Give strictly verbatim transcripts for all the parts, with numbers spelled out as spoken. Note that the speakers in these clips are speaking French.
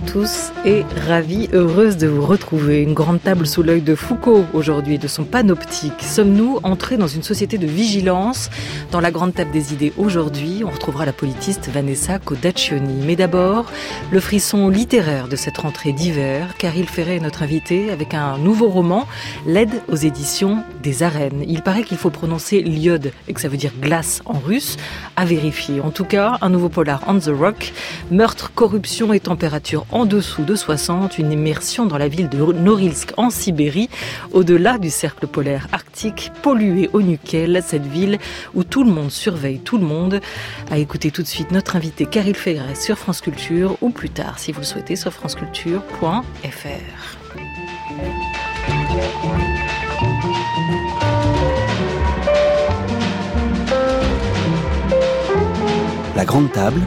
tous et ravie, heureuse de vous retrouver. Une grande table sous l'œil de Foucault aujourd'hui, de son panoptique. Sommes-nous entrés dans une société de vigilance? Dans la grande table des idées aujourd'hui, on retrouvera la politiste Vanessa Codaccioni. Mais d'abord, le frisson littéraire de cette rentrée d'hiver. Caril Ferret est notre invité avec un nouveau roman, Led aux éditions des Arènes. Il paraît qu'il faut prononcer l'iode et que ça veut dire glace en russe, à vérifier. En tout cas, un nouveau polar on the rock, meurtre, corruption et température en dessous de soixante, une immersion dans la ville de Norilsk en Sibérie, au-delà du cercle polaire arctique, pollué au nickel, cette ville où tout le monde surveille tout le monde. À écouter tout de suite notre invité Caril Ferret sur France Culture, ou plus tard, si vous le souhaitez, sur franceculture point f r. La grande table.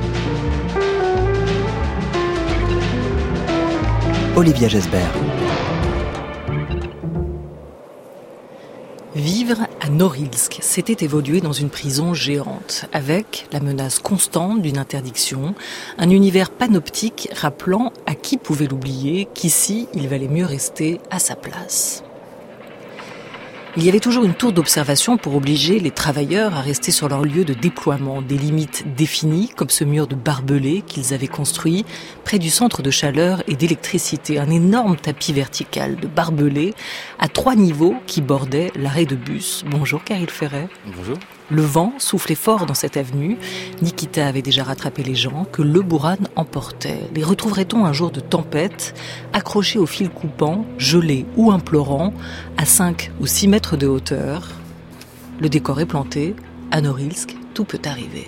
Olivia Gesbert. Vivre à Norilsk, c'était évoluer dans une prison géante, avec la menace constante d'une interdiction, un univers panoptique rappelant à qui pouvait l'oublier qu'ici, il valait mieux rester à sa place. Il y avait toujours une tour d'observation pour obliger les travailleurs à rester sur leur lieu de déploiement, des limites définies, comme ce mur de barbelés qu'ils avaient construit près du centre de chaleur et d'électricité, un énorme tapis vertical de barbelés à trois niveaux qui bordait l'arrêt de bus. Bonjour Caril Ferret. Bonjour. Le vent soufflait fort dans cette avenue. Nikita avait déjà rattrapé les gens que le Buran emportait. Les retrouverait-on un jour de tempête, accrochés au fil coupant, gelés ou implorants, à cinq ou six mètres de hauteur? Le décor est planté. À Norilsk, tout peut arriver.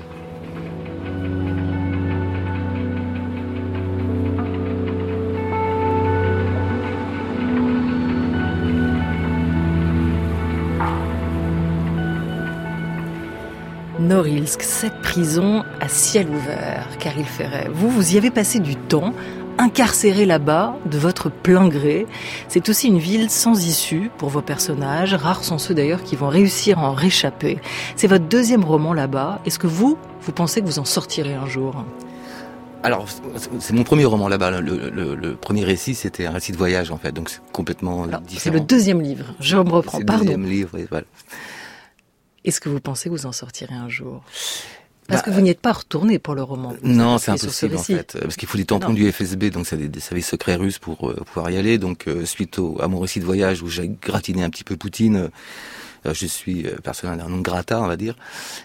Norilsk, cette prison à ciel ouvert, Caril Ferret. Vous, vous y avez passé du temps, incarcéré là-bas, de votre plein gré. C'est aussi une ville sans issue pour vos personnages. Rares sont ceux d'ailleurs qui vont réussir à en réchapper. C'est votre deuxième roman là-bas. Est-ce que vous, vous pensez que vous en sortirez un jour ? Alors, c'est mon premier roman là-bas. Le, le, le premier récit, c'était un récit de voyage, en fait. Donc, c'est complètement Alors, différent. C'est le deuxième livre. Je me reprends, c'est pardon. Le deuxième livre, et voilà. Est-ce que vous pensez que vous en sortirtir un jour ? Parce bah, que vous n'y êtes pas retourné pour le roman. Non, c'est impossible en fait, parce qu'il faut les tampons non. du F S B, donc c'est des, des services secrets russes pour euh, pouvoir y aller. Donc euh, suite au, à mon récit de voyage où j'ai gratiné un petit peu Poutine, euh, je suis euh, personnellement non grata, on va dire.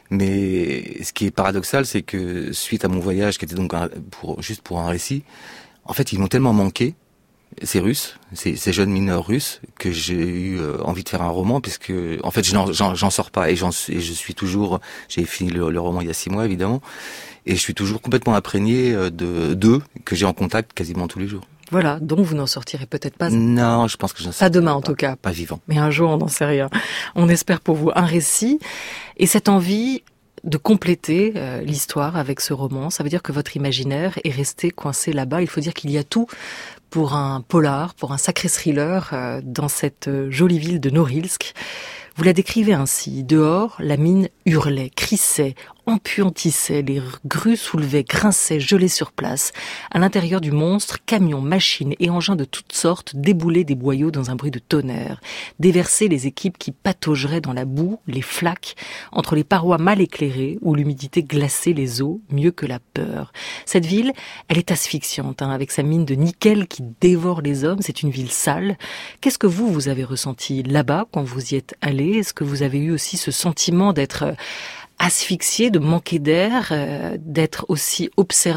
Mais ce qui est paradoxal, c'est que suite à mon voyage, qui était donc un, pour juste pour un récit, en fait ils m'ont tellement manqué. Ces Russes, ces, ces jeunes mineurs russes, que j'ai eu euh, envie de faire un roman, puisque en fait j'en, j'en, j'en sors pas et, j'en, et je suis toujours, j'ai fini le, le roman il y a six mois évidemment, et je suis toujours complètement imprégné de d'eux que j'ai en contact quasiment tous les jours. Voilà, donc vous n'en sortirez peut-être pas. Non, je pense que j'en sortirai pas demain en pas, tout cas, pas vivant. Mais un jour, on n'en sait rien. On espère pour vous un récit et cette envie de compléter euh, l'histoire avec ce roman. Ça veut dire que votre imaginaire est resté coincé là-bas. Il faut dire qu'il y a tout pour un polar, pour un sacré thriller euh, dans cette euh, jolie ville de Norilsk. Vous la décrivez ainsi. Dehors, la mine hurlait, crissait, empuantissait, les grues soulevaient, grinçaient, gelaient sur place. À l'intérieur du monstre, camions, machines et engins de toutes sortes déboulaient des boyaux dans un bruit de tonnerre. Déversaient les équipes qui pataugeraient dans la boue, les flaques, entre les parois mal éclairées où l'humidité glaçait les os mieux que la peur. Cette ville, elle est asphyxiante, hein, avec sa mine de nickel qui dévore les hommes. C'est une ville sale. Qu'est-ce que vous, vous avez ressenti là-bas quand vous y êtes allé ? Est-ce que vous avez eu aussi ce sentiment d'être asphyxié, de manquer d'air, euh, d'être aussi observé ?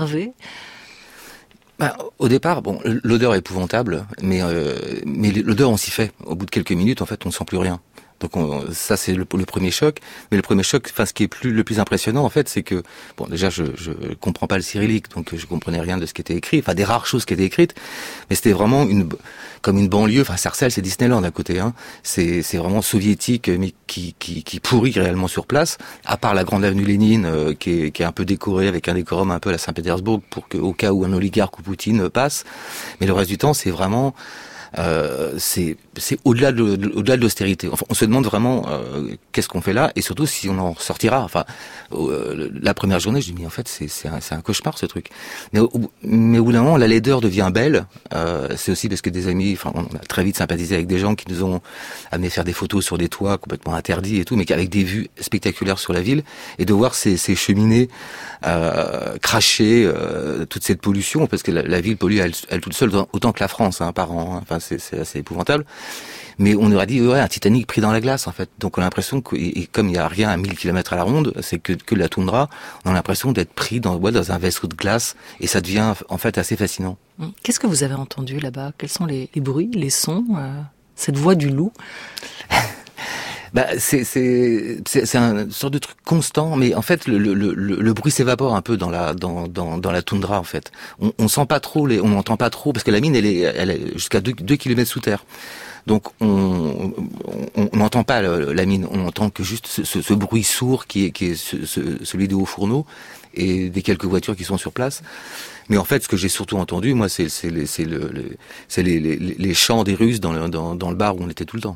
Bah, au départ, bon, l'odeur est épouvantable, mais euh, mais l'odeur on s'y fait. Au bout de quelques minutes, en fait, on ne sent plus rien. Donc on, ça c'est le, le premier choc. Mais le premier choc, enfin ce qui est plus le plus impressionnant en fait, c'est que bon déjà je je comprends pas le cyrillique, donc je comprenais rien de ce qui était écrit, enfin des rares choses qui étaient écrites, mais c'était vraiment une comme une banlieue. Enfin Sarcelles, c'est Disneyland à côté, hein. C'est c'est vraiment soviétique, mais qui qui qui pourrit réellement sur place. À part la grande avenue Lénine euh, qui est qui est un peu décorée avec un décorum un peu à la Saint-Pétersbourg pour que au cas où un oligarque ou Poutine passe, mais le reste du temps c'est vraiment euh, c'est c'est au-delà de, de au-delà de l'austérité. Enfin, on se demande vraiment euh, qu'est-ce qu'on fait là, et surtout si on en sortira. Enfin, euh, la première journée, je dis mais en fait c'est c'est un, c'est un cauchemar ce truc. Mais au, mais au bout d'un moment, la laideur devient belle. Euh, c'est aussi parce que des amis, enfin, on a très vite sympathisé avec des gens qui nous ont amené faire des photos sur des toits complètement interdits et tout, mais avec des vues spectaculaires sur la ville, et de voir ces, ces cheminées euh, cracher euh, toute cette pollution, parce que la, la ville pollue elle, elle toute seule autant que la France hein, par an. Hein. Enfin, c'est, c'est assez épouvantable. Mais on aurait dit ouais, un Titanic pris dans la glace en fait. Donc on a l'impression que, et, et comme il y a rien à mille kilomètres à la ronde, c'est que que la toundra, on a l'impression d'être pris dans ouais, dans un vaisseau de glace, et ça devient en fait assez fascinant. Qu'est-ce que vous avez entendu là-bas? Quels sont les, les bruits, les sons, euh, cette voix du loup? Bah, c'est, c'est, c'est, c'est un sorte de truc constant, mais en fait, le, le, le, le bruit s'évapore un peu dans la, dans, dans, dans la toundra, en fait. On, on sent pas trop les, on n'entend pas trop, parce que la mine, elle est, elle est jusqu'à deux, deux kilomètres sous terre. Donc, on, on n'entend pas le, la mine, on entend que juste ce, ce, ce bruit sourd qui est, qui est ce, ce, celui des hauts fourneaux et des quelques voitures qui sont sur place. Mais en fait, ce que j'ai surtout entendu, moi, c'est, c'est, les, c'est, le, le, c'est les, les, les chants des Russes dans le, dans, dans le bar où on était tout le temps.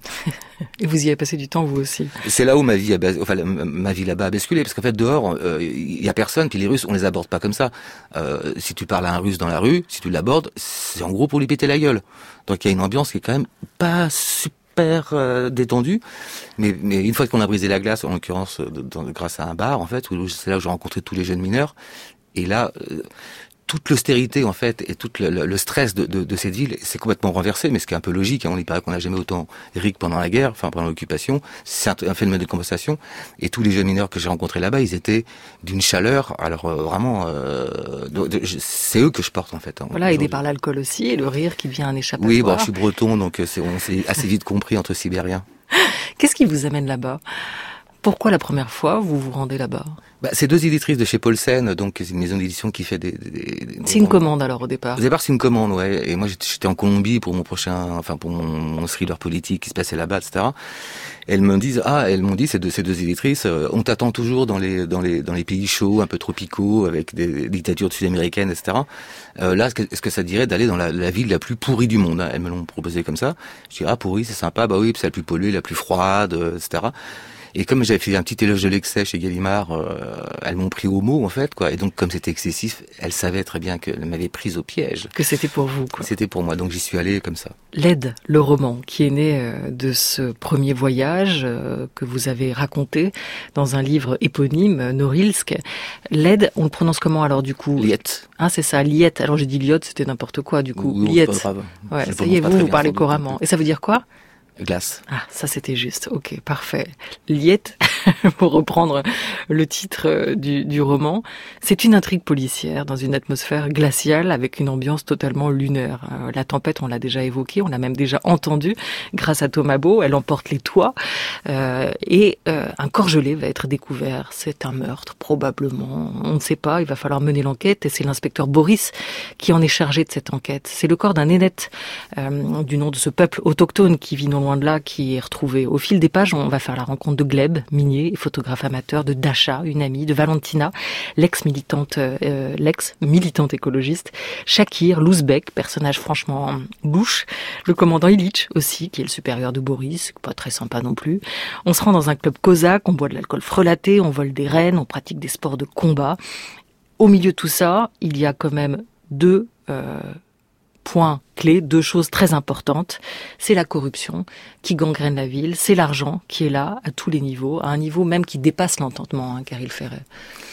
Et vous y avez passé du temps, vous aussi? C'est là où ma vie, a, enfin, ma vie là-bas a basculé, parce qu'en fait, dehors, il euh, y a personne, puis les Russes, on les aborde pas comme ça. Euh, si tu parles à un Russe dans la rue, si tu l'abordes, c'est en gros pour lui péter la gueule. Donc il y a une ambiance qui est quand même pas super euh, détendue, mais, mais une fois qu'on a brisé la glace, en l'occurrence, dans, grâce à un bar, en fait, où c'est là où j'ai rencontré tous les jeunes mineurs, et là... Euh, toute l'austérité en fait et tout le, le, le stress de, de, de cette ville, c'est complètement renversé, mais ce qui est un peu logique. Hein, on y paraît qu'on n'a jamais autant ri que pendant la guerre, enfin pendant l'occupation. C'est un, un phénomène de compensation. Et tous les jeunes mineurs que j'ai rencontrés là-bas, ils étaient d'une chaleur. Alors euh, vraiment, euh, de, de, c'est eux que je porte en fait. Hein, voilà, aidé par l'alcool aussi et le rire qui devient un échappatoire. Oui, bon, je suis breton, donc c'est, on s'est assez vite compris entre Sibériens. Qu'est-ce qui vous amène là-bas? Pourquoi la première fois vous vous rendez là-bas? Bah, c'est deux éditrices de chez Paulsen, donc c'est une maison d'édition qui fait des... des, des c'est une commande alors au départ? Au départ c'est une commande, ouais. Et moi j'étais en Colombie pour mon prochain, enfin pour mon, mon thriller politique qui se passait là-bas, et cetera. Elles me disent, ah, elles m'ont dit, ces deux, ces deux éditrices, euh, on t'attend toujours dans les dans les dans les pays chauds, un peu tropicaux, avec des, des dictatures sud-américaines, et cetera. Euh, là, est-ce que, est-ce que ça dirait d'aller dans la, la ville la plus pourrie du monde? Elles me l'ont proposé comme ça. Je dis, ah, pourrie, c'est sympa, bah oui, c'est la plus polluée, la plus froide, et cetera. Et comme j'avais fait un petit éloge de l'excès chez Gallimard, euh, elles m'ont pris au mot en fait, quoi. Et donc comme c'était excessif, elles savaient très bien qu'elles m'avaient prise au piège. Que c'était pour vous, quoi. C'était pour moi, donc j'y suis allé comme ça. L'Aide, le roman qui est né euh, de ce premier voyage euh, que vous avez raconté dans un livre éponyme, Norilsk. L'Aide, on le prononce comment alors du coup? Liette. Ah c'est ça, Liette. Alors j'ai dit Lyotte, c'était n'importe quoi du coup. Oui, Liette. C'est pas grave. Ouais, ça y est, vous, vous parlez couramment. Et ça veut dire quoi? Glace. Ah, ça c'était juste. Ok, parfait. Liette, pour reprendre le titre du, du roman, c'est une intrigue policière dans une atmosphère glaciale avec une ambiance totalement lunaire. Euh, la tempête, on l'a déjà évoquée, on l'a même déjà entendue grâce à Thomas Beau. Elle emporte les toits euh, et euh, un corps gelé va être découvert. C'est un meurtre, probablement. On ne sait pas, il va falloir mener l'enquête et c'est l'inspecteur Boris qui en est chargé de cette enquête. C'est le corps d'un Nénète, euh, du nom de ce peuple autochtone qui vit non loin de là, qui est retrouvé. Au fil des pages, on va faire la rencontre de Gleb, minier et photographe amateur, de Dasha, une amie, de Valentina, l'ex-militante, euh, l'ex-militante écologiste, Shakir, Louzbek, personnage franchement louche, le commandant Ilitch aussi, qui est le supérieur de Boris, pas très sympa non plus. On se rend dans un club cosaque, on boit de l'alcool frelaté, on vole des rennes, on pratique des sports de combat. Au milieu de tout ça, il y a quand même deux euh, points clés, deux choses très importantes. C'est la corruption qui gangrène la ville, c'est l'argent qui est là à tous les niveaux, à un niveau même qui dépasse l'entendement, hein, Caril Ferret.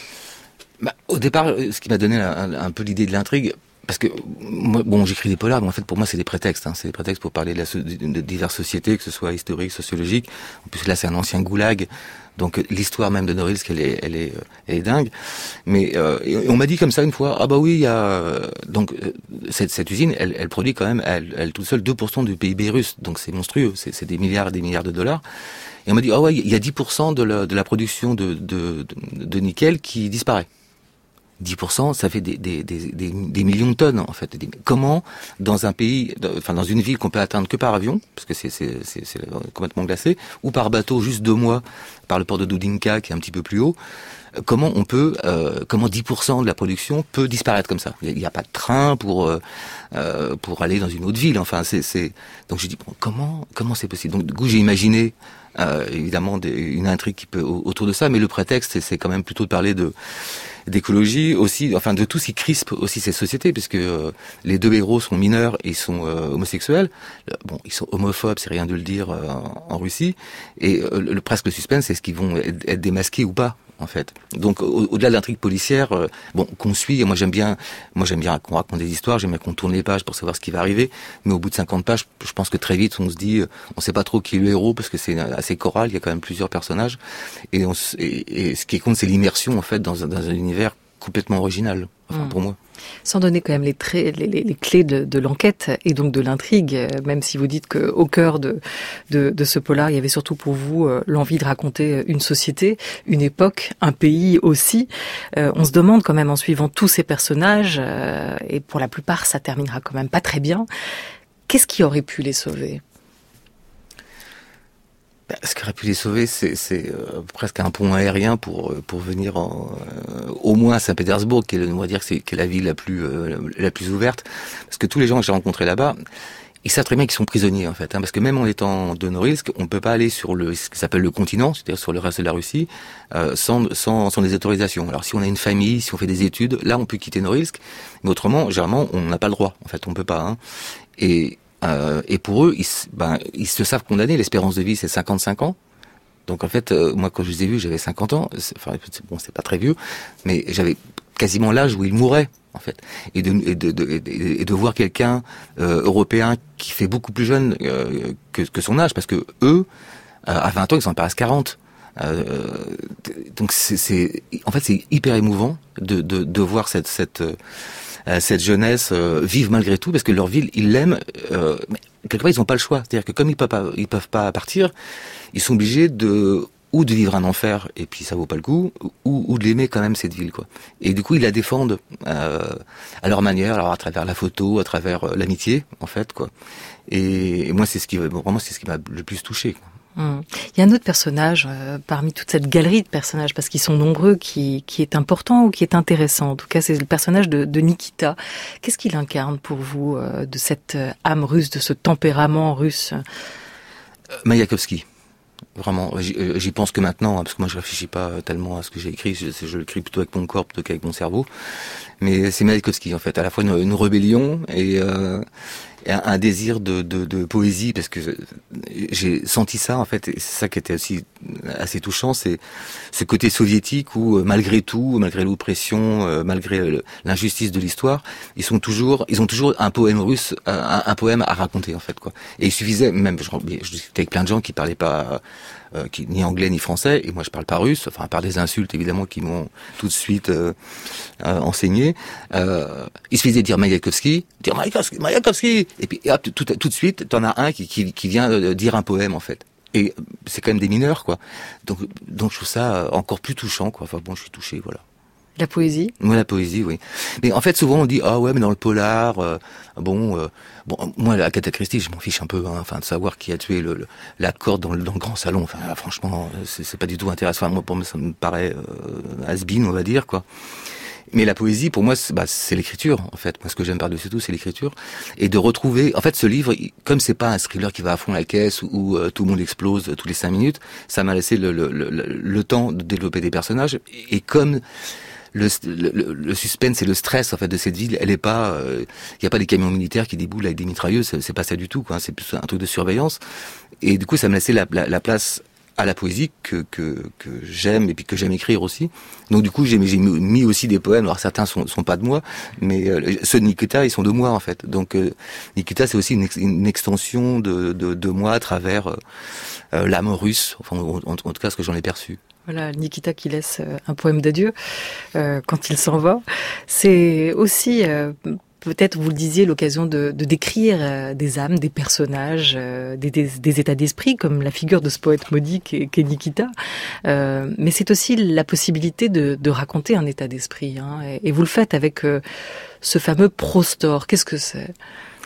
Bah, au départ, ce qui m'a donné un, un peu l'idée de l'intrigue, parce que moi, bon, j'écris des polars, mais en fait pour moi c'est des prétextes, hein, c'est des prétextes pour parler de, la, de diverses sociétés, que ce soit historique, sociologique. En plus là c'est un ancien goulag, donc l'histoire même de Norilsk elle est, elle est, elle est dingue. Mais euh, et on m'a dit comme ça une fois, ah bah oui, il y a donc cette, cette usine, elle, elle produit quand même, elle, elle toute seule deux pour cent du P I B russe, donc c'est monstrueux, c'est, c'est des milliards et des milliards de dollars. Et on m'a dit, ah ouais, il y a dix pour cent de la, de la production de, de, de, de nickel qui disparaît. dix pour cent, ça fait des, des, des, des, des millions de tonnes, en fait. Comment, dans un pays, enfin, dans une ville qu'on peut atteindre que par avion, parce que c'est, c'est, c'est, c'est complètement glacé, ou par bateau juste deux mois, par le port de Doudinka, qui est un petit peu plus haut, comment on peut, euh, comment dix pour cent de la production peut disparaître comme ça. Il n'y a, a pas de train pour euh, euh, pour aller dans une autre ville. Enfin, c'est, c'est... donc j'ai dit bon, comment comment c'est possible. Donc du coup, j'ai imaginé euh, évidemment des, une intrigue qui peut autour de ça, mais le prétexte, c'est, c'est quand même plutôt de parler de d'écologie aussi, enfin de tout ce qui crispe aussi ces sociétés, puisque euh, les deux héros sont mineurs et ils sont euh, homosexuels. Bon, ils sont homophobes, c'est rien de le dire euh, en, en Russie. Et euh, le, presque le suspense, c'est ce qu'ils vont être, être démasqués ou pas, en fait. Donc au, au-delà de l'intrigue policière, euh, bon, qu'on suit. Moi j'aime bien, moi j'aime bien qu'on raconte des histoires, j'aime bien qu'on tourne les pages pour savoir ce qui va arriver. Mais au bout de cinquante pages, je pense que très vite on se dit, on sait pas trop qui est le héros parce que c'est assez choral. Il y a quand même plusieurs personnages. Et, on, et, et ce qui compte, c'est l'immersion en fait dans, dans un univers complètement original, enfin, mmh. pour moi. Sans donner quand même les, traits, les, les, les clés de, de l'enquête et donc de l'intrigue, même si vous dites qu'au cœur de, de, de ce polar, il y avait surtout pour vous euh, l'envie de raconter une société, une époque, un pays aussi. Euh, on se demande quand même en suivant tous ces personnages, euh, et pour la plupart ça terminera quand même pas très bien, qu'est-ce qui aurait pu les sauver ? Ce qui aurait pu les sauver, c'est, c'est euh, presque un pont aérien pour pour venir en, euh, au moins à Saint-Pétersbourg, qui est, on va dire, c'est, qui est la ville la plus euh, la plus ouverte, parce que tous les gens que j'ai rencontrés là-bas, ils savent très bien qu'ils sont prisonniers en fait, hein, parce que même en étant de Norilsk, on peut pas aller sur le ce qui s'appelle le continent, c'est-à-dire sur le reste de la Russie, euh, sans sans sans des autorisations. Alors si on a une famille, si on fait des études, là on peut quitter Norilsk, mais autrement, généralement, on n'a pas le droit. En fait, on peut pas. Hein. Et Euh, et pour eux, ils, ben, ils se savent condamnés. L'espérance de vie, c'est cinquante-cinq ans. Donc en fait, euh, moi, quand je les ai vus, j'avais cinquante ans. C'est, enfin, c'est, bon, c'est pas très vieux, mais j'avais quasiment l'âge où ils mouraient, en fait. Et de, et de, de, et de voir quelqu'un euh, européen qui fait beaucoup plus jeune euh, que, que son âge, parce que eux, euh, à vingt ans, ils en paraissent quarante. Euh, donc c'est, c'est, en fait, c'est hyper émouvant de, de, de voir cette, cette cette jeunesse euh, vive malgré tout, parce que leur ville, ils l'aiment, euh, mais quelque part, ils n'ont pas le choix. C'est-à-dire que comme ils peuvent pas, ils peuvent pas partir, ils sont obligés de, ou de vivre un enfer, et puis ça vaut pas le coup, ou, ou de l'aimer quand même, cette ville, quoi. Et du coup, ils la défendent euh, à leur manière, alors à travers la photo, à travers euh, l'amitié, en fait, quoi. Et, et moi, c'est ce qui, bon, vraiment, c'est ce qui m'a le plus touché, quoi. Hum. Il y a un autre personnage euh, parmi toute cette galerie de personnages, parce qu'ils sont nombreux, qui, qui est important ou qui est intéressant. En tout cas, c'est le personnage de, de Nikita. Qu'est-ce qu'il incarne pour vous, euh, de cette âme russe, de ce tempérament russe ? Maïakovski. Vraiment, j'y, j'y pense que maintenant, hein, parce que moi je réfléchis pas tellement à ce que j'ai écrit, je, je l'écris plutôt avec mon corps plutôt qu'avec mon cerveau. Mais c'est Maïakovski en fait, à la fois une, une rébellion et, euh, et un, un désir de, de, de poésie, parce que j'ai senti ça en fait, et c'est ça qui était aussi assez touchant, c'est ce côté soviétique où malgré tout, malgré l'oppression, euh, malgré l'injustice de l'histoire, ils sont toujours, ils ont toujours un poème russe, un, un poème à raconter en fait, quoi. Et il suffisait, même je, je discutais avec plein de gens qui parlaient pas euh, qui, ni anglais ni français, et moi je parle pas russe, enfin à part des insultes évidemment qui m'ont tout de suite euh, euh, enseigné. Euh, il suffisait de dire Maïakovski, dire Maïakovski, Maïakovski, et puis hop, tout, tout, tout de suite, t'en as un qui, qui, qui vient dire un poème en fait. Et c'est quand même des mineurs, quoi. Donc, donc je trouve ça encore plus touchant, quoi. Enfin bon, je suis touché, voilà. La poésie ? Moi, la poésie, oui. Mais en fait, souvent on dit ah ouais, mais dans le polar, euh, bon, euh, bon, moi la Agatha Christie, je m'en fiche un peu, hein, enfin de savoir qui a tué le, le la corde dans le, dans le grand salon. Enfin, franchement, c'est, c'est pas du tout intéressant. Enfin, moi, pour moi, ça me paraît euh, has-been, on va dire, quoi. Mais la poésie, pour moi, c'est, bah, c'est l'écriture, en fait. Moi, ce que j'aime par-dessus tout, c'est l'écriture. Et de retrouver... En fait, ce livre, comme c'est pas un thriller qui va à fond la caisse, où, où euh, tout le monde explose euh, tous les cinq minutes, ça m'a laissé le, le, le, le temps de développer des personnages. Et comme le, le, le suspense et le stress, en fait, de cette ville, elle est pas... Il euh, y a pas des camions militaires qui déboulent avec des mitrailleuses, c'est, c'est pas ça du tout, quoi. C'est plus un truc de surveillance. Et du coup, ça m'a laissé la, la, la place à la poésie que, que, que j'aime, et puis que j'aime écrire aussi. Donc du coup, j'ai, j'ai mis aussi des poèmes. Alors certains sont, sont pas de moi, mais euh, ceux de Nikita, ils sont de moi en fait. Donc euh, Nikita, c'est aussi une, ex, une extension de, de, de moi à travers euh, l'âme russe, enfin en, en, en tout cas ce que j'en ai perçu. Voilà, Nikita qui laisse un poème d'adieu euh, quand il s'en va. C'est aussi... Euh, peut-être, vous le disiez, l'occasion de, de décrire euh, des âmes, des personnages, euh, des, des, des états d'esprit, comme la figure de ce poète maudit qu'est, qu'est Nikita. Euh, mais c'est aussi la possibilité de, de raconter un état d'esprit. Hein, et, et vous le faites avec euh, ce fameux prostor. Qu'est-ce que c'est ?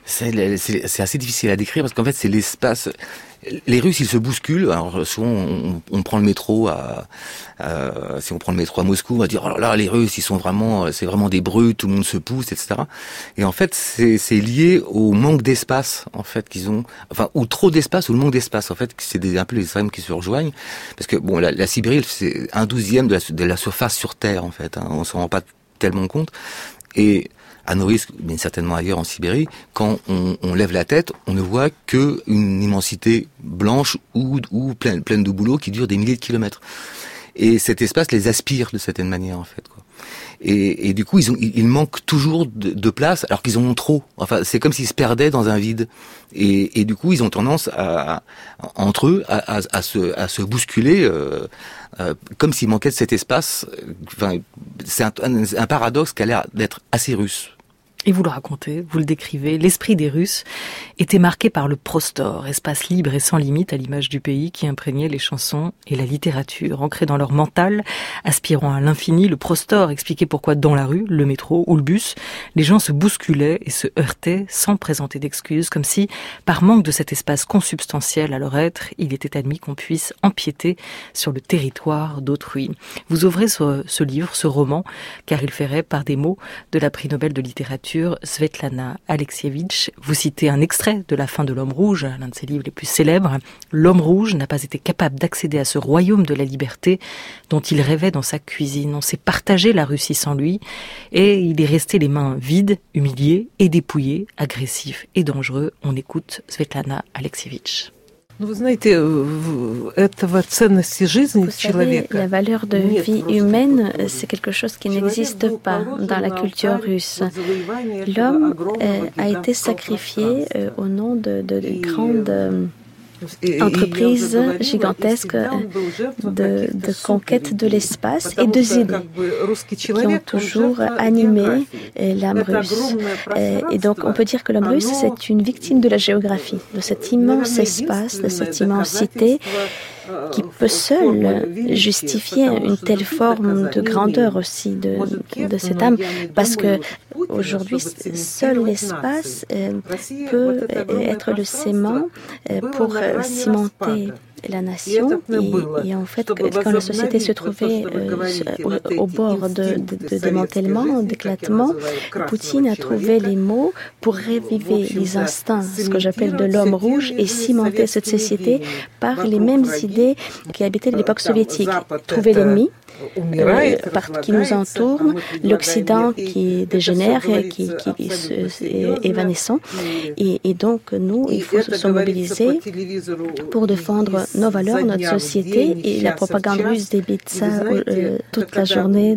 C'est, c'est, c'est assez difficile à décrire parce qu'en fait c'est l'espace. Les Russes ils se bousculent. Alors souvent on, on prend le métro à, à si on prend le métro à Moscou, on va dire oh là là les Russes ils sont vraiment c'est vraiment des brutes, tout le monde se pousse, et cetera. Et en fait c'est, c'est lié au manque d'espace en fait qu'ils ont, enfin ou trop d'espace ou le manque d'espace en fait. C'est des, un peu les extrêmes qui se rejoignent parce que bon la, la Sibérie c'est un douzième de la, de la surface sur Terre en fait. Hein, on s'en rend pas tellement compte et à Norilsk, mais certainement ailleurs en Sibérie, quand on, on lève la tête, on ne voit que une immensité blanche ou, ou pleine, pleine de bouleaux qui dure des milliers de kilomètres. Et cet espace les aspire de certaine manière, en fait, quoi. Et, et du coup, ils, ont, ils manquent toujours de, de place, alors qu'ils en ont trop. Enfin, c'est comme s'ils se perdaient dans un vide. Et, et du coup, ils ont tendance à, à entre eux, à, à, à, se, à se bousculer, euh, euh, comme s'il manquait de cet espace. Enfin, c'est un, un, un paradoxe qui a l'air d'être assez russe. Et vous le racontez, vous le décrivez, l'esprit des Russes était marqué par le prostor, espace libre et sans limite à l'image du pays qui imprégnait les chansons et la littérature. Ancrés dans leur mental, aspirant à l'infini, le prostor expliquait pourquoi dans la rue, le métro ou le bus, les gens se bousculaient et se heurtaient sans présenter d'excuses, comme si, par manque de cet espace consubstantiel à leur être, il était admis qu'on puisse empiéter sur le territoire d'autrui. Vous ouvrez ce, ce livre, ce roman, car il ferait par des mots de la prix Nobel de littérature Svetlana Alexievitch. Vous citez un extrait de La fin de l'homme rouge, l'un de ses livres les plus célèbres. L'homme rouge n'a pas été capable d'accéder à ce royaume de la liberté dont il rêvait dans sa cuisine. On s'est partagé la Russie sans lui et il est resté les mains vides, humilié et dépouillé, agressif et dangereux. On écoute Svetlana Alexievitch. Vous savez, la valeur de vie humaine, c'est quelque chose qui n'existe pas dans la culture russe. L'homme euh, a été sacrifié euh, au nom de, de, de grandes euh, entreprises gigantesques de, de conquête de l'espace et des idées qui ont toujours animé l'âme russe. Et donc on peut dire que l'homme russe, c'est une victime de la géographie, de cet immense espace, de cette immensité qui peut seul justifier une telle forme de grandeur aussi de, de cette âme, parce que aujourd'hui, seul l'espace peut être le ciment pour cimenter la nation et, et en fait quand la société se trouvait euh, au, au bord de, de, de démantèlement, d'éclatement, Poutine a trouvé les mots pour raviver les instincts, ce que j'appelle de l'homme rouge, et cimenter cette société par les mêmes idées qui habitaient l'époque soviétique. Trouver l'ennemi, Euh, par, qui nous entoure, l'Occident qui dégénère, qui, qui, qui est évanescent. Et, et donc, nous, il faut se mobiliser pour défendre nos valeurs, notre société. Et la propagande russe débite ça euh, toute la journée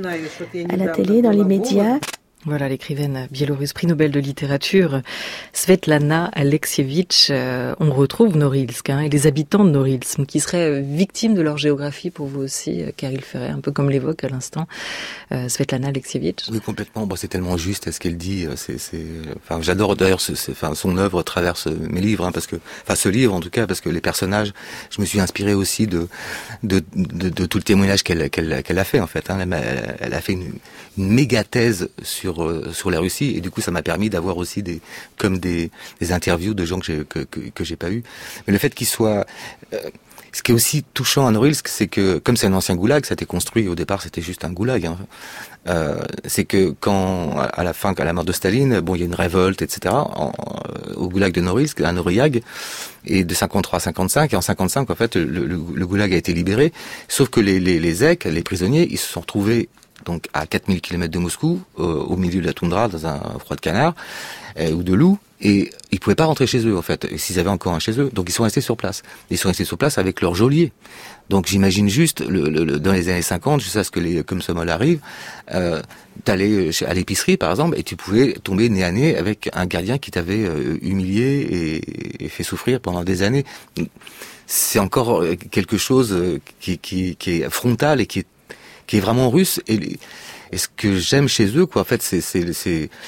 à la télé, dans les médias. Voilà l'écrivaine biélorusse prix Nobel de littérature Svetlana Alexievitch. Euh, on retrouve Norilsk hein, et les habitants de Norilsk qui seraient victimes de leur géographie pour vous aussi, euh, car il ferait un peu comme l'évoque à l'instant euh, Svetlana Alexievitch. Oui, complètement. Bon, c'est tellement juste ce qu'elle dit. C'est, c'est, enfin, j'adore d'ailleurs ce, c'est, enfin, son œuvre traverse mes livres, hein, parce que, enfin, ce livre en tout cas, parce que les personnages, je me suis inspiré aussi de de, de, de tout le témoignage qu'elle, qu'elle, qu'elle a fait en fait. Hein. Elle, elle a fait une, une méga thèse sur sur la Russie et du coup ça m'a permis d'avoir aussi des comme des, des interviews de gens que j'ai que, que, que j'ai pas eu. Mais le fait qu'il soit euh, ce qui est aussi touchant à Norilsk, c'est que comme c'est un ancien goulag, ça a été construit au départ, c'était juste un goulag. Hein. Euh, c'est que quand à la fin, à la mort de Staline, bon, il y a une révolte, et cetera. En, au goulag de Norilsk, à Noryag, et de cinquante-trois à cinquante-cinq. Et en cinquante-cinq, en fait, le, le, le goulag a été libéré. Sauf que les les, les zèques, les prisonniers, ils se sont retrouvés donc à quatre mille kilomètres de Moscou, euh, au milieu de la toundra, dans un froid de canard euh, ou de loup, et ils pouvaient pas rentrer chez eux en fait, s'ils avaient encore un chez eux. Donc ils sont restés sur place. Ils sont restés sur place avec leur geôlier. Donc j'imagine juste le, le, le, dans les années cinquante, jusqu'à ce que les Komsomol arrivent, euh, t'allais à l'épicerie par exemple, et tu pouvais tomber nez à nez avec un gardien qui t'avait euh, humilié et, et fait souffrir pendant des années. C'est encore quelque chose qui, qui, qui est frontal et qui est qui est vraiment russe, et, et ce que j'aime chez eux, quoi, en fait, c'est, c'est, c'est,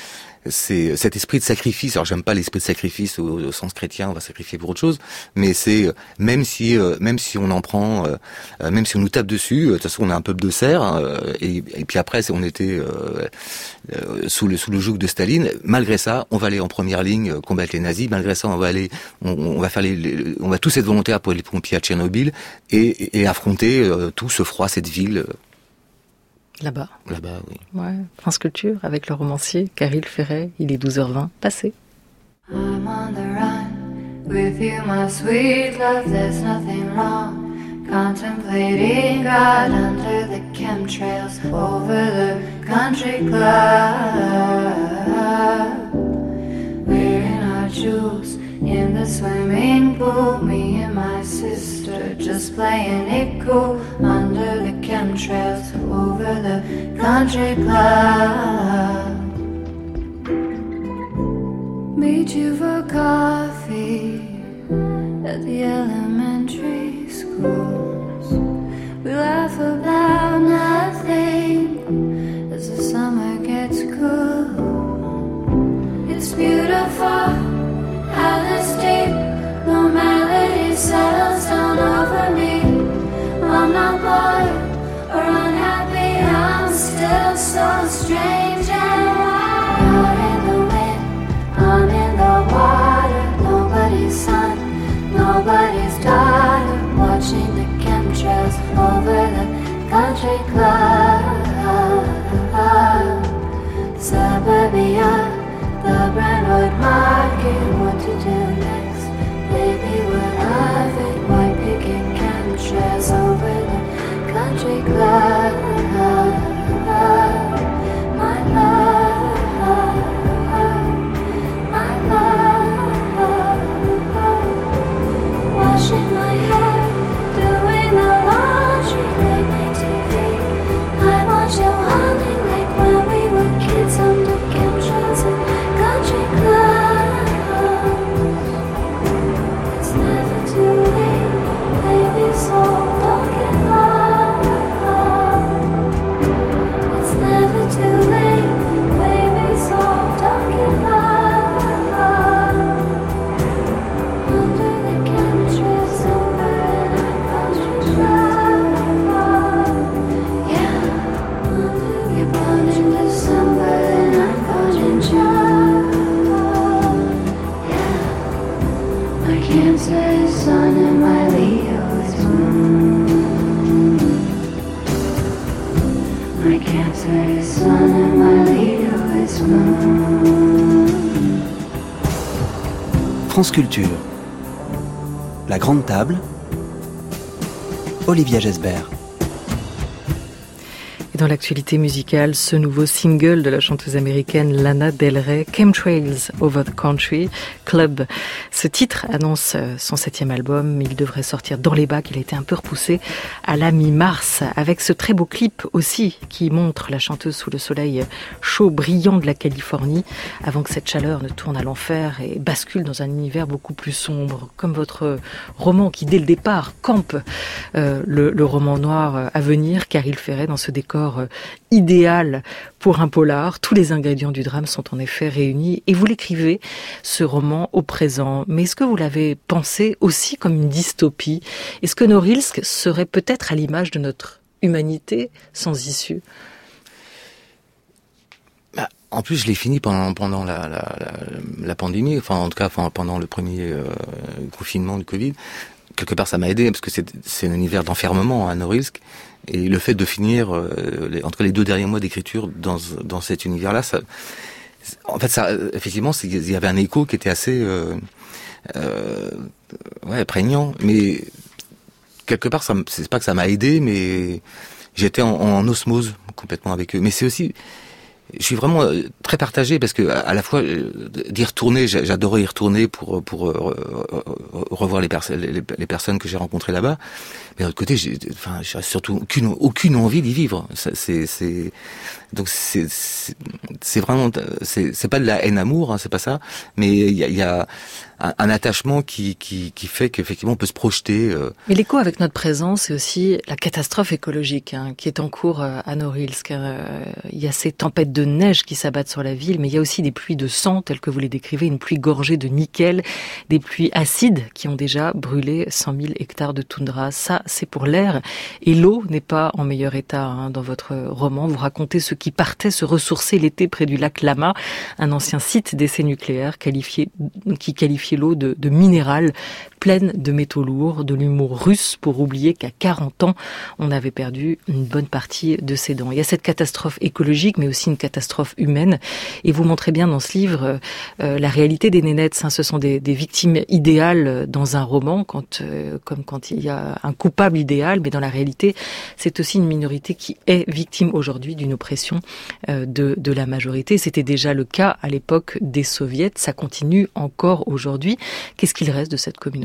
c'est cet esprit de sacrifice. Alors j'aime pas l'esprit de sacrifice au, au sens chrétien, on va sacrifier pour autre chose, mais c'est même si euh, même si on en prend, euh, même si on nous tape dessus, de toute façon on est un peuple de serfs, euh, et, et puis après on était euh, euh, sous le sous le joug de Staline. Malgré ça, on va aller en première ligne combattre les nazis. Malgré ça, on va aller, on, on va faire les, les, on va tous être volontaires pour les pompiers à Tchernobyl et, et, et affronter euh, tout ce froid, cette ville. Euh, Là-bas. Là-bas, oui. Ouais. France Culture avec le romancier Caril Ferret. Il est douze heures vingt, passé. I'm on the run with you, my sweet love. There's nothing wrong. Contemplating God under the chemtrails over the country club. Wearing our jewels in the swimming pool. Me and my sister just playing it cool under the chemtrails over the country club. Meet you for coffee at the elementary schools. We laugh about nothing as the summer gets cool. It's beautiful how this deep normality settles down over me. I'm not bored or unhappy, I'm still so strange and wild. Out in the wind, I'm in the water. Nobody's son, nobody's daughter. Watching the chemtrails over the country club. Suburbia, the Brentwood Market. What to do next? Baby, what of it? White picket chemtrails over the country club. My love, my love. Washing my hair, doing the laundry, late night T V. I watch you hunting like when we were kids under chemtrails and country clubs. It's never too late, baby, so don't give up. It's never too late, baby, so don't give up. Under the chemtrails over in our country club. Yeah, under the plunging December in our country club. Yeah, my Cancer is sun and my Leo is moon. My Cancer is sun and my Leo is moon. France Culture. La Grande Table. Olivia Gesbert. Et dans l'actualité musicale, ce nouveau single de la chanteuse américaine Lana Del Rey, Chemtrails Over the Country Club. Ce titre annonce son septième album, mais il devrait sortir dans les bacs. Il a été un peu repoussé à la mi-mars, avec ce très beau clip aussi qui montre la chanteuse sous le soleil chaud, brillant de la Californie, avant que cette chaleur ne tourne à l'enfer et bascule dans un univers beaucoup plus sombre, comme votre roman qui, dès le départ, campe euh, le, le roman noir à venir, Caril Ferret, dans ce décor idéal pour un polar. Tous les ingrédients du drame sont en effet réunis et vous l'écrivez, ce roman, au présent. Mais est-ce que vous l'avez pensé aussi comme une dystopie? Est-ce que Norilsk serait peut-être à l'image de notre humanité sans issue? Bah, en plus, je l'ai fini pendant, pendant la, la, la, la pandémie, enfin en tout cas pendant le premier euh, confinement du Covid. Quelque part, ça m'a aidé parce que c'est, c'est un univers d'enfermement à Norilsk. Et le fait de finir, euh, les, en tout cas les deux derniers mois d'écriture dans, dans cet univers-là, ça, en fait, ça, effectivement, c'est, il y avait un écho qui était assez, euh, euh, ouais, prégnant. Mais quelque part, ça, c'est pas que ça m'a aidé, mais j'étais en, en osmose complètement avec eux. Mais c'est aussi, je suis vraiment très partagé parce que à la fois d'y retourner, j'adorais y retourner pour pour revoir les personnes les, les personnes que j'ai rencontrées là-bas. Mais de l'autre côté, j'ai enfin j'ai surtout aucune aucune envie d'y vivre. C'est c'est donc c'est c'est, c'est vraiment c'est c'est pas de la haine-amour, hein, c'est pas ça. Mais il y a, il y a un, un attachement qui qui qui fait qu'effectivement on peut se projeter. Euh... Mais l'écho avec notre présence, c'est aussi la catastrophe écologique hein, qui est en cours à Norilsk. Il y a ces tempêtes de neige qui s'abattent sur la ville, mais il y a aussi des pluies de sang, telles que vous les décrivez, une pluie gorgée de nickel, des pluies acides qui ont déjà brûlé cent mille hectares de toundra. Ça, c'est pour l'air. Et l'eau n'est pas en meilleur état hein, dans votre roman. Vous racontez ceux qui partaient se ressourcer l'été près du lac Lama, un ancien site d'essais nucléaires qualifié, qui qualifiait l'eau de, de minérale, pleine de métaux lourds, de l'humour russe pour oublier qu'à quarante ans, on avait perdu une bonne partie de ses dents. Il y a cette catastrophe écologique, mais aussi une catastrophe humaine. Et vous montrez bien dans ce livre euh, la réalité des nénettes. Hein. Ce sont des, des victimes idéales dans un roman, quand, euh, comme quand il y a un coupable idéal, mais dans la réalité, c'est aussi une minorité qui est victime aujourd'hui d'une oppression euh, de, de la majorité. C'était déjà le cas à l'époque des soviets. Ça continue encore aujourd'hui. Qu'est-ce qu'il reste de cette communauté ?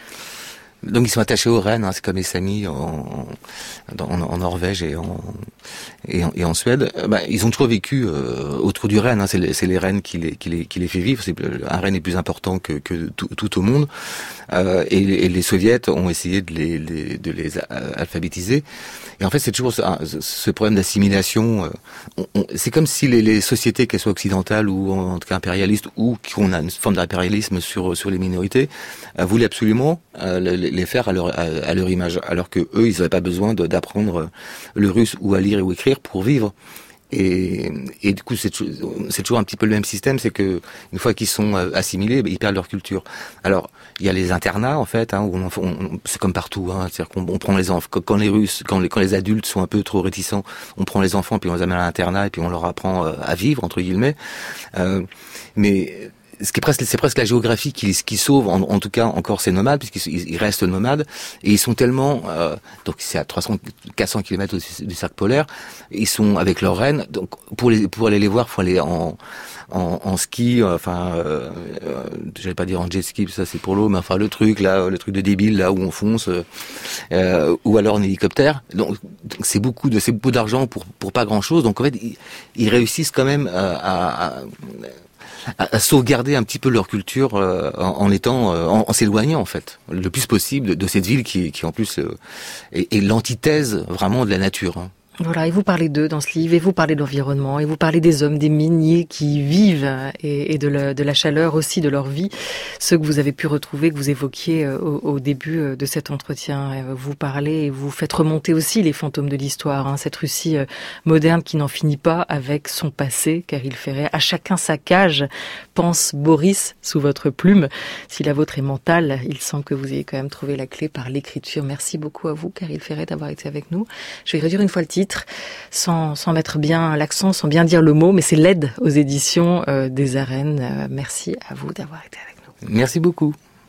Donc ils sont attachés aux rennes, hein, c'est comme les Samis en, en, en Norvège et en, et en, et en Suède. Bah, ils ont toujours vécu euh, autour du renne, hein, c'est, les, c'est les rennes qui les, qui les, qui les fait vivre. C'est, un renne est plus important que, que tout, tout au monde. Euh, et, et les soviets ont essayé de les, les, de les alphabétiser. Et en fait, c'est toujours ce, ce problème d'assimilation. Euh, on, on, c'est comme si les, les sociétés, qu'elles soient occidentales ou en tout cas impérialistes, ou qu'on a une forme d'impérialisme sur sur les minorités, euh, voulaient absolument euh, les, les faire à leur à, à leur image, alors que eux, ils n'avaient pas besoin de, d'apprendre le russe ou à lire ou écrire pour vivre. Et, et du coup, c'est, c'est toujours un petit peu le même système, c'est que une fois qu'ils sont assimilés, ils perdent leur culture. Alors, il y a les internats en fait, hein, où on, on, c'est comme partout, hein, c'est-à-dire qu'on on prend les enfants quand les Russes, quand les, quand les adultes sont un peu trop réticents, on prend les enfants puis on les amène à l'internat et puis on leur apprend à vivre entre guillemets. Euh, mais ce qui est presque, c'est presque la géographie qui, qui sauve, en, en tout cas encore ces nomades, puisqu'ils ils restent nomades, et ils sont tellement, euh, donc c'est à trois cents, quatre cents kilomètres du, du cercle polaire, ils sont avec leurs rennes, donc pour les, pour aller les voir, faut aller en, en, en ski, enfin, euh, euh, j'allais pas dire en jet ski, ça c'est pour l'eau, mais enfin le truc là, le truc de débile là où on fonce, euh, ou alors en hélicoptère. Donc, donc c'est beaucoup de, c'est beaucoup d'argent pour pour pas grand chose. Donc en fait, ils, ils réussissent quand même à, à, à À, à sauvegarder un petit peu leur culture euh, en, en étant, euh, en, en s'éloignant en fait, le plus possible de cette ville qui, qui en plus euh, est, est l'antithèse vraiment de la nature. Hein. Voilà, et vous parlez d'eux dans ce livre, et vous parlez de l'environnement, et vous parlez des hommes, des miniers qui vivent, et, et de, la, de la chaleur aussi de leur vie, ceux que vous avez pu retrouver, que vous évoquiez au, au début de cet entretien. Vous parlez et vous faites remonter aussi les fantômes de l'histoire, hein, cette Russie moderne qui n'en finit pas avec son passé, car il ferait à chacun sa cage, pense Boris sous votre plume. Si la vôtre est mentale, il semble que vous ayez quand même trouvé la clé par l'écriture. Merci beaucoup à vous, Caril Ferret, d'avoir été avec nous. Je vais redire une fois le titre, Sans, sans mettre bien l'accent, sans bien dire le mot, mais c'est l'aide aux éditions euh, des Arènes. Euh, merci à vous d'avoir été avec nous. Merci beaucoup.